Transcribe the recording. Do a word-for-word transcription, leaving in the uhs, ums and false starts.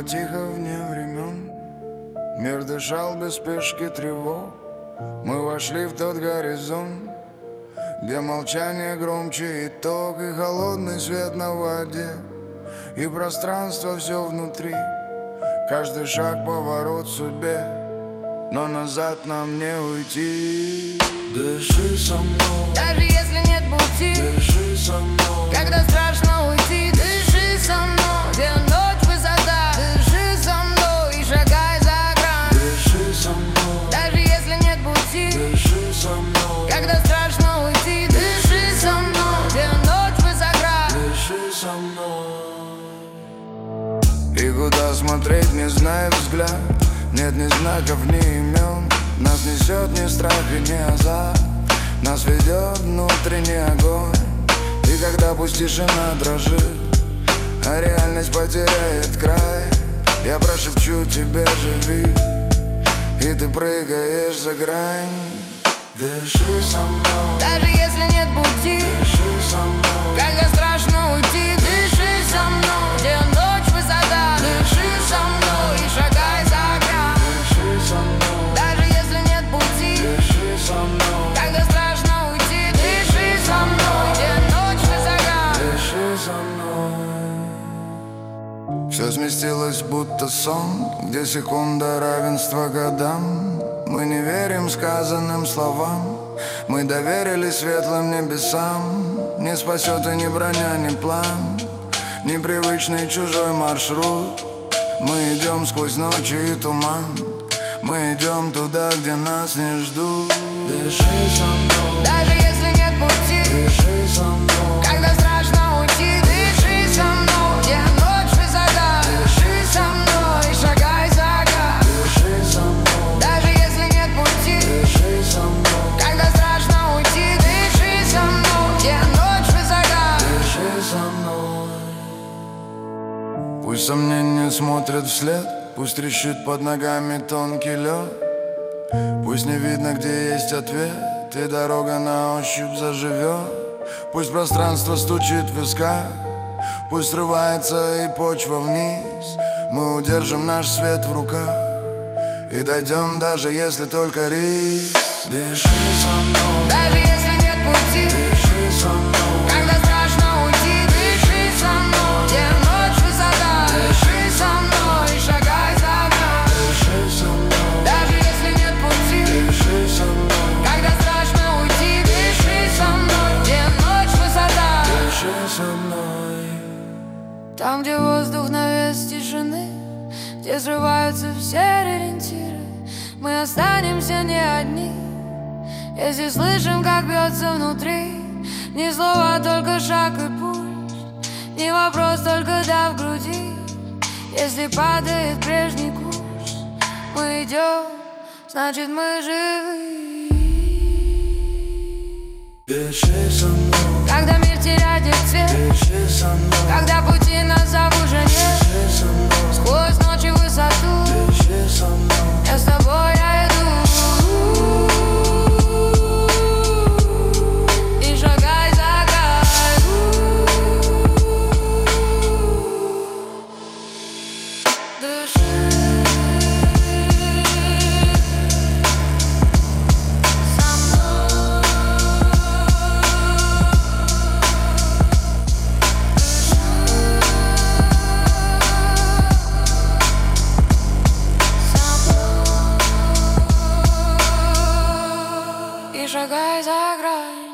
Было тихо вне времен, мир дышал без спешки тревог. Мы вошли в тот горизонт, где молчание громче итог, и холодный свет на воде, и пространство все внутри. Каждый шаг поворот в судьбе, но назад нам не уйти. Дыши со мной, даже если нет пути. Дыши со мной, когда страшно уйти. Дыши со мной, где ночь высота. Дыши со мной и шагай за грань. Дыши со мной, даже если нет пути. Дыши со мной, когда страшно уйти. Дыши со мной, где ночь высота. Дыши со мной. И куда смотреть, не знает взгляд. Нет ни знаков, ни имен. Нас несет ни страх и ни азарт. Нас ведет внутренний огонь. И когда пусть тишина дрожит, а реальность потеряет край, я прошепчу тебе, живи, и ты прыгаешь за грань. Дыши со мной, даже если нет пути. Дыши со мной, когда страшно уйти. Дыши со мной, где ночь высота. Дыши со мной и шагай за грань. Дыши со мной, даже если нет пути. Дыши со мной, когда страшно уйти. Дыши со мной, где ночь высота. Дыши со мной. Все сместилось, будто сон, где секунда равенства годам. Мы не верим сказанным словам, мы доверились светлым небесам. Не спасет и ни броня, ни план, ни привычный чужой маршрут. Мы идем сквозь ночи и туман, мы идем туда, где нас не ждут. Дыши со мной, даже если нет пути. Дыши со мной, когда страшно уйти. Дыши со мной, где ночь высота. Дыши со мной и шагай за грань. Дыши со мной, даже если нет пути. Дыши со мной, когда страшно уйти. Дыши со мной, где ночь высота. Дыши со мной. Пусть сомнения смотрят вслед, пусть трещит под ногами тонкий лед. Пусть не видно, где есть ответ, и дорога на ощупь заживет. Пусть пространство стучит в висках, пусть срывается и почва вниз. Мы удержим наш свет в руках и дойдем, даже если только риск. Дыши со мной, даже если нет пути. Дыши со мной, когда страшно уйти. Дыши со мной, где ночь высота. Дыши со мной и шагай за грань. Дыши со мной, даже если нет пути. Дыши со мной, когда страшно уйти. Дыши со мной, где ночь высота. Дыши со мной. Там, где воздух навес тишины, где срываются все ориентиры, мы останемся не одни. Если слышим, как бьется внутри, ни слова, только шаг и путь, не вопрос, только да в груди. Если падает прежний курс, мы идем, значит мы живы. Дыши со мной, Когда мир теряет цвет, Дыши со мной, когда пути назад уже нет, Дыши со мной, сквозь ночи высоту, Дыши со мной, я с тобой я иду. И шагай за край. Дыши со мной. И шагай за грань.